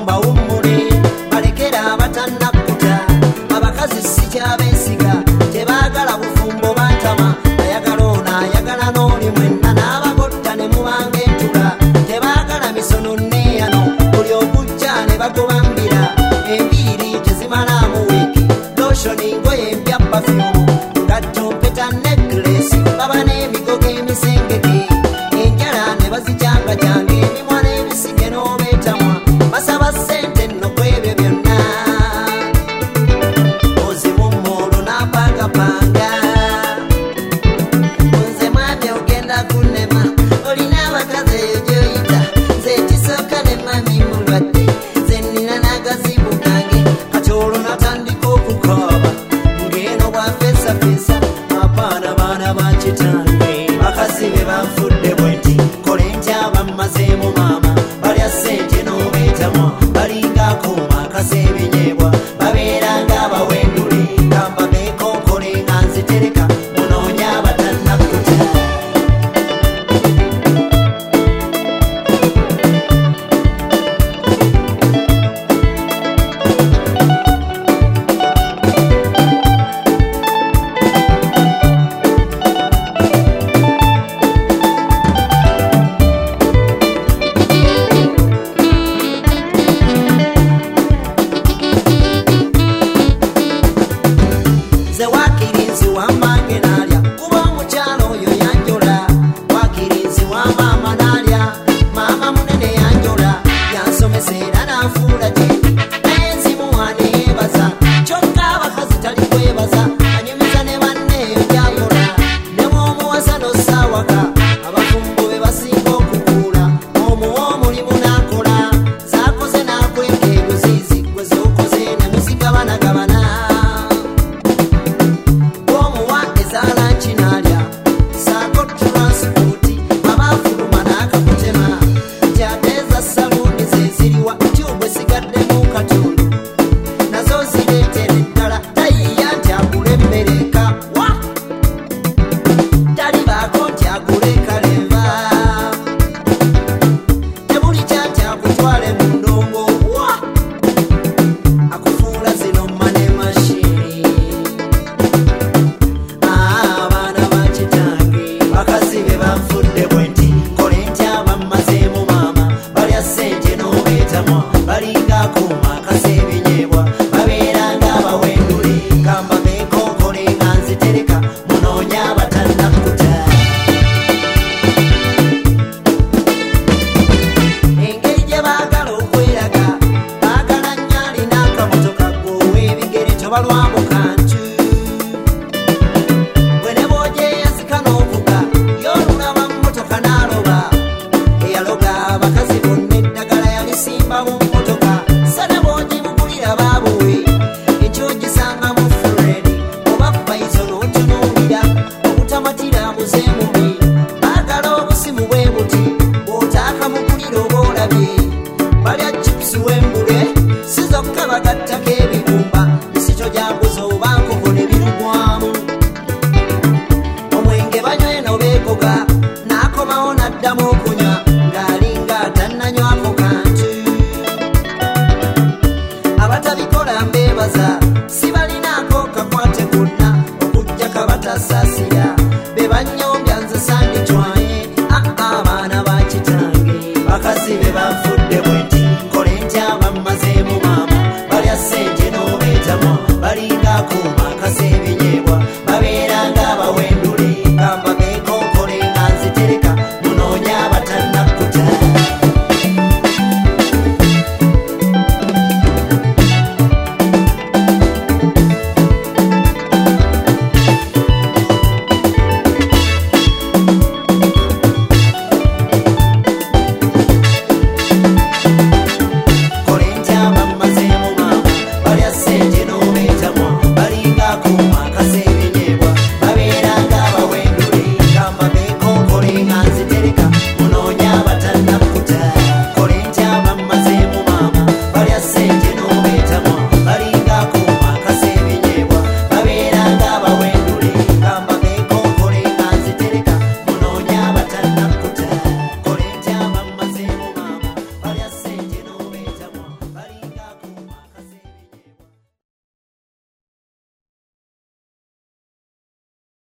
bawummule balekera abatannakuta abakazi sikyabesiga tebaagala bufumbo bantama ayagala ono ayagala n'oli mwenna n'abagotta ne mubanga entula tebaagala misono neyano buli okujja ne bagobambira enviiri tezimalaamu wiiki loshoni ngoye empya pafyumu ngatto mpeta neklesi baba n'emigogo emisengeke enjala ne bazijangajanga emimwa n'ebisige n'obeetamwa basaba ssente nno kwebyo byonna ozimummuulu n'apangapanga nze mwami ogenda kunnema olina abakazi eyo gyoyita nze ekisooka ne mami mulwadde nze nnina n'agazibu gange kati olwo natandika okukaaba ng'eno bwafeesafeesa abaana baana bakitange bakazi be banfudde bwenti kole ntyaba mmazeemu maama balya ssente n'obeetamwa balinga akooma akaseebenyebwa babeera ng'abawendule gamba beekonkole nga nzitereka munoonya abatannakuta nze wakirinzi wamange nalya kuba omukyalo oyo yanjola wakirinzi wa maama nalya maama munene yanjola yansomesa era nanfuula gyendi naye nzimuwa neyeebaza kyokka abakazi tali kwebaza anyumiza ne banneeyo gyayola ne bw'omuwasa n'osaawaka abafumbo be basinga okukuula omuwa omulimu n'akola zaakoze n'akweka ebuziizi gwe z'okoze ne muzigabanagabana bw'omuwa ezaala nkinaalya saako turansipooti abaafuluma n'akakutema nti ate eza saluuni ze ziriwa tyubwe sigadde